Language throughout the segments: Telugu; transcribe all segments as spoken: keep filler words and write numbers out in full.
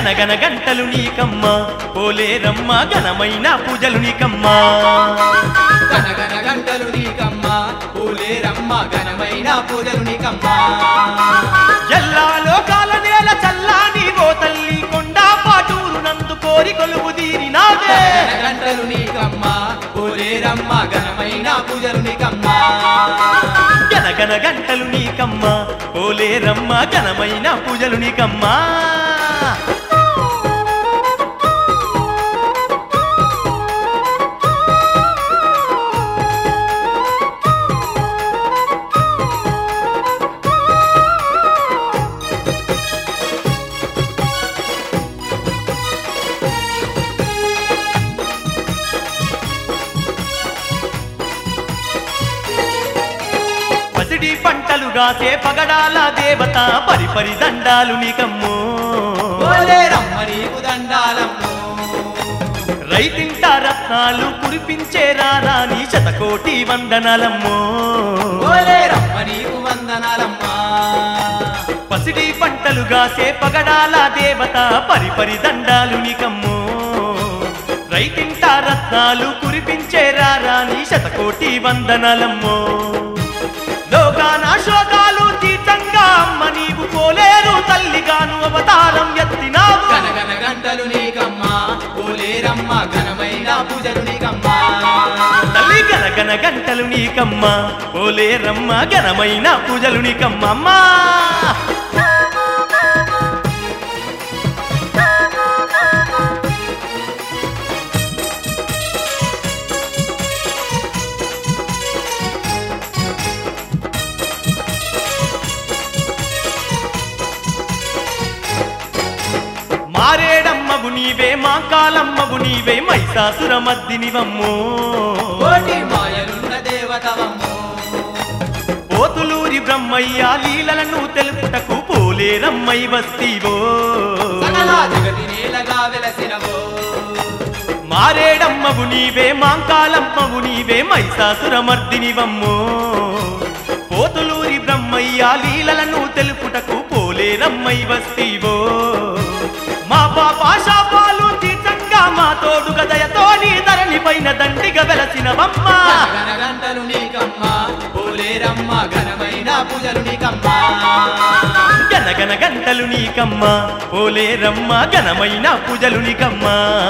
గనగన గంటలు నీకమ్మ పోలేరమ్మ ఘనమైన పూజలు నీకమ్మ గనగన గంటలు నీకమ్మ పోలేరమ్మ ఘనమైన పూజలు నీకమ్మ ఎల్లా లోకాల నేల చల్లాని ఓ తల్లి కొండా పాటూరు నందు కోరి కొలువు తీరినావే గంటలు నీకమ్మ పోలేరమ్మ ఘనమైన పూజలు నీకమ్మ గనగన గంటలు నీకమ్మ పోలేరమ్మ ఘనమైన పూజలు నీకమ్మ పసిడి పంటలుగాసే పగడాల దేవత పరిపరి దండాలు నీకమ్మో పోలేరమ్మ నీకు దండాలమ్మో రైతింట రత్నాలు కురిపించే రారాని శతకోటి వందనాలమ్మో పోలేరమ్మ నీకు వందనాలమ్మా పసిడి పంటలుగాసే పగడాల దేవత పరిపరి దండాలు నీకమ్మో రైతింట రత్నాలు కురిపించే రారాని శతకోటి వందనాలమ్మో లోకాన శోకాలు తీర్థంగా అమ్మ నీవు పోలేరు తల్లిగాను అవతారం ఎత్తినావు గనగన గంటలు నీకమ్మ పోలేరమ్మ ఘనమైన పూజలు నీకమ్మ తల్లి గనగన గంటలు నీకమ్మ పోలేరమ్మ ఘనమైన పూజలు నీకమ్మ అమ్మా మారేడమ్మవు నీవే మా కాలమ్మవు నీవే మైసాసుర మద్దినివమ్మో కోటి మాయలున్న దేవతవమ్మో పోతులూరి బ్రహ్మయ్య లీలలను తెలుపుటకు పోలేరమ్మై వస్తీవో సకల జగతి నేలగా వెలసినవో మారేడమ్మవు నీవే మా కాలమ్మవు నీవే మైసాసుర మర్దినివమ్మో పోతులూరి బ్రహ్మయ్య లీలలను తెలుపుటకు పోలేరమ్మై వస్తీవో మా పాప శాపాలు తీర్థంగా మా తోడు గదయతో నీ ధరణి పైన దండిగా వెలసినవమ్మ గనగన గంటలు నీకమ్మ పోలేరమ్మ ఘనమైన పూజలు నీకమ్మ గనగన గంటలు నీకమ్మ పోలేరమ్మ ఘనమైన పూజలు నీకమ్మ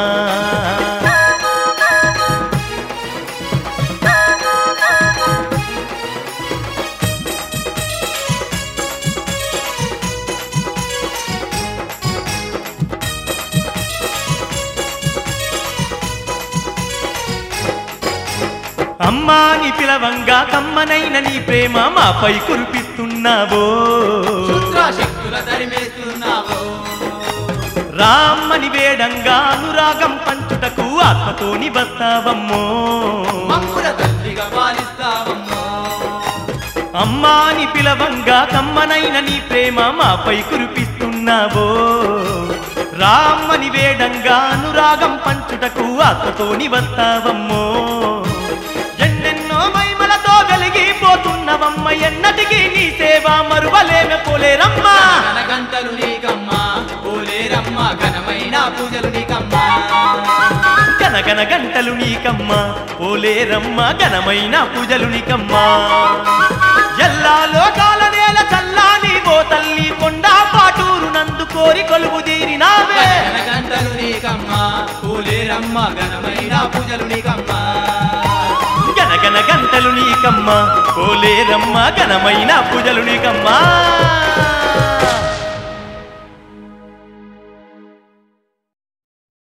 అమ్మాని పిలవంగా కమ్మనైన నీ ప్రేమ మాపై కురిపిస్తున్నావో శక్తుల తరిమేస్తున్నావో రామ్మని వేడంగా అనురాగం పంచుటకు ఆత్మతోని వస్తావమ్మో మమ్ముల తల్లిగా పాలిస్తావమ్మో అమ్మాని పిలవంగా కమ్మనైన నీ ప్రేమ మాపై కురిపిస్తున్నావో రామ్మని వేడంగా అనురాగం పంచుటకు ఆత్మతోని వస్తావమ్మో ఎన్నెన్నో మహిమలతో వెలిగిపోతున్నవమ్మ ఎన్నటికీ నీ సేవ మరువలేమె పోలేరమ్మ గనగన గంటలు నీకమ్మ పోలేరమ్మ ఘనమైన పూజలు నీకమ్మ గనగన గంటలు నీకమ్మ పోలేరమ్మ ఘనమైన పూజలు నీకమ్మ ఎల్లా లోకాల నేల చల్లాని ఓ తల్లి కొండా పాటూరు నందు కోరి కొలువు తీరినావే గనగన గంటలు నీకమ్మ పోలేరమ్మ ఘనమైన పూజలు నీకమ్మ గనగన గంటలు నీకమ్మ పోలేరమ్మ ఘనమైన పూజలు నీకమ్మ